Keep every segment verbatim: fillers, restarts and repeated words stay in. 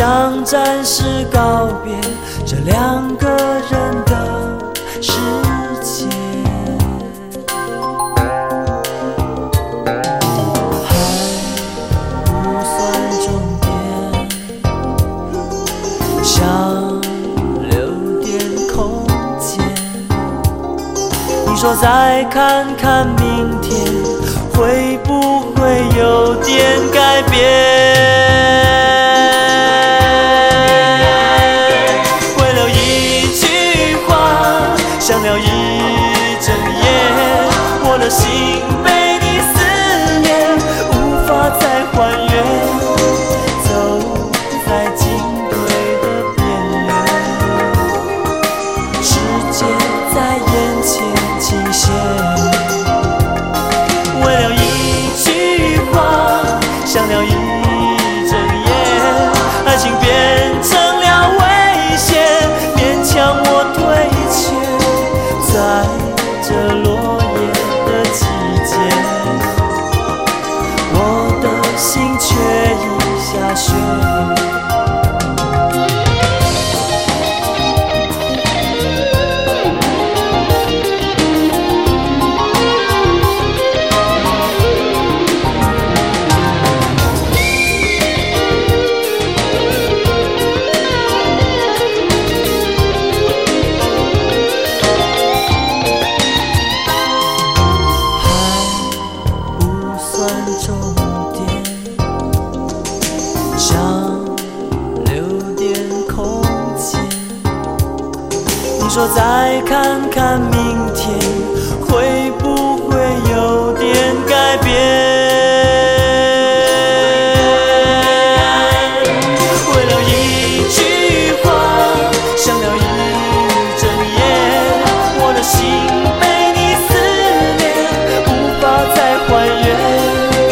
想暂时告别这两个人的世界。还不算终点，想留点空间。你说再看看明天，会不会有点改变？想聊一整夜，我的心被你思念，无法再还原，走在进退的边缘，世界在眼前倾斜。为了一句话，想聊一整夜，爱情变成了危险，勉强我退却。在这落叶的季节，我的心却已下雪。终点，想留点空间。你说再看看明天，会不会有点改变？为了一句话，想聊一整夜，我的心被你撕裂，无法再还原。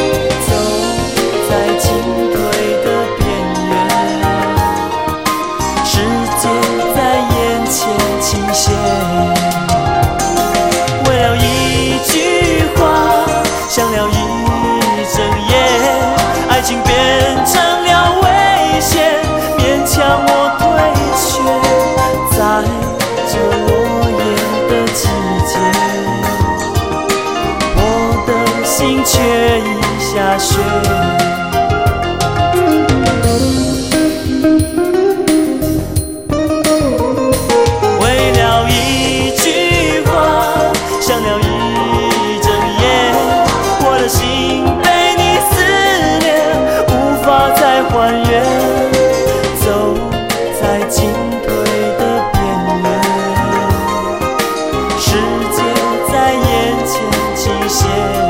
为了一句话，想聊一整夜，爱情变成了危险，勉强我退却。在这落叶的季节，我的心却已下雪。想聊一整夜，我的心被你撕裂，无法再还原，走在进退的边缘，世界在眼前倾斜。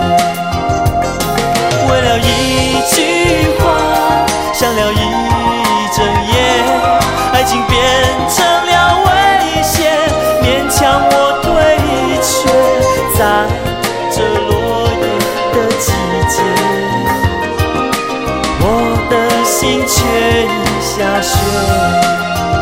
为了一句话，想聊一整夜，爱情变成了危险，勉强我退却。在这落叶的季节，我的心却已下雪。